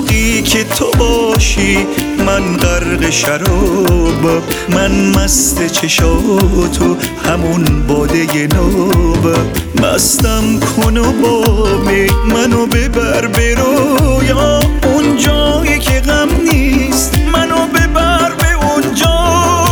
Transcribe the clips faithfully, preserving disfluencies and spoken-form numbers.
موقعی که تو باشی من غرق شراب، من مست چشاتو همون باده ناب. مستم کن و با می منو ببر به رویا، اون جایی که غم نیست منو ببر به اونجا.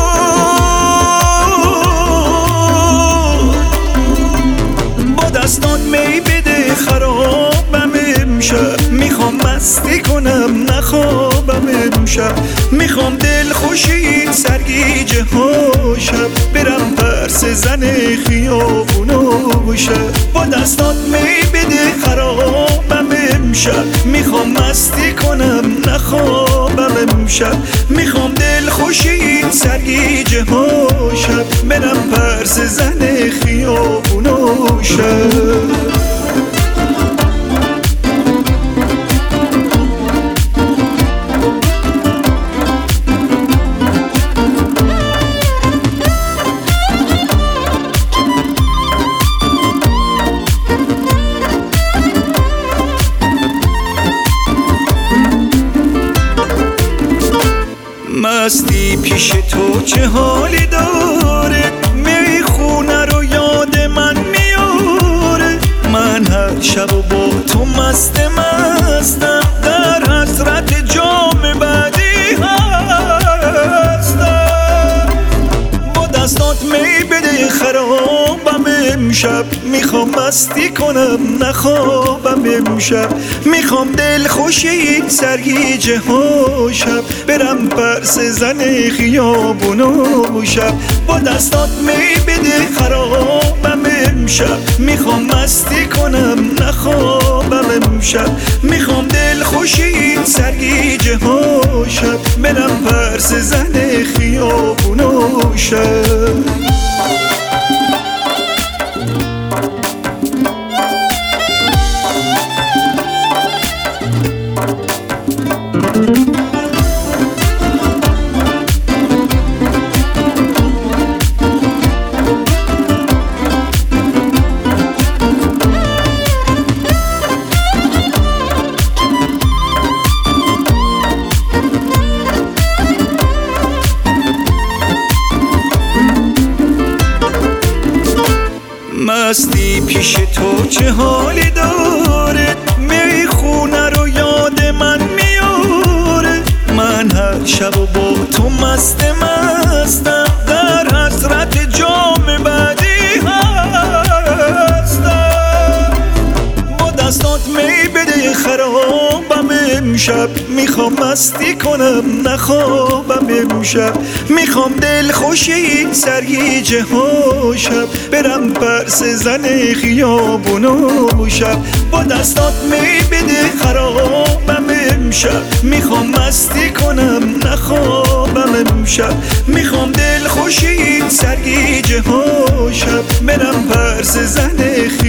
با دستات می بده خرابم امشب، میخوام مستی کنم نخوابم امشب، میخوام دل خوشی سرگیجه ها شب، برم پرس زن خیابونو شب. با دستات می بده خرابم امشب، میخوام مستی کنم نخوابم امشب، میخوام دل خوشی سرگیجه ها شب، برم پرس زن خیابونو شب. مستی پیش تو چه حالی داره، میخونه رو یاد من میاره. من هر شب و با تو مست مستم، در حسرت جام بعدی هستم. با دستات می بده خرابم امشب، میخوام مستی کنم نخوابم امشب، میخوام دل خوشی سرگیجه ها شب، برم پرس زن خیابونو شب. با دستات می بده خرابم امشب، میخوام مستی کنم نخوابم امشب، میخوام دل خوشی سرگیجه ها شب، برم پرس زن خیابونو شب. مستی پیش تو چه حالی داره، میخونه رو یاد من میاره. من هر شب و با تو مست مستم، در حسرت جام بعدی هستم. با دستات می بده خرابم امشب، میخوام مستی کنم نخوابم امشب، میخوام دل خوشی سرگیجه ها شب، برم پرس زن خیابونو شب. با دستات می بده خرابم امشب، میخوام مستی کنم نخوابم امشب، میخوام دل خوشی سرگیجه ها شب، برم پرس زن خیابونو